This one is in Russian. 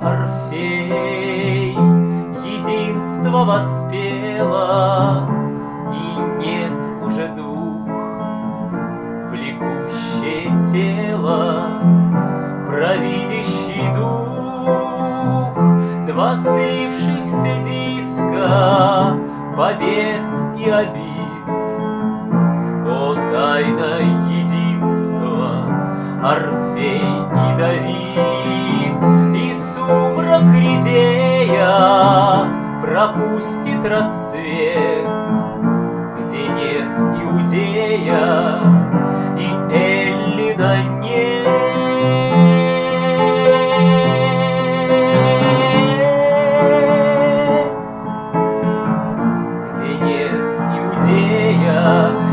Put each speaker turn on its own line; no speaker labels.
Орфей единство воспела, и нет уже дух, влекущее тело, провидящий дух, два слившихся диска побед и обид. О, тайна единства, Орфей и Давид, и сумрак редея пропустит рассвет, где нет Иудея и Эллина нет, где нет Иудея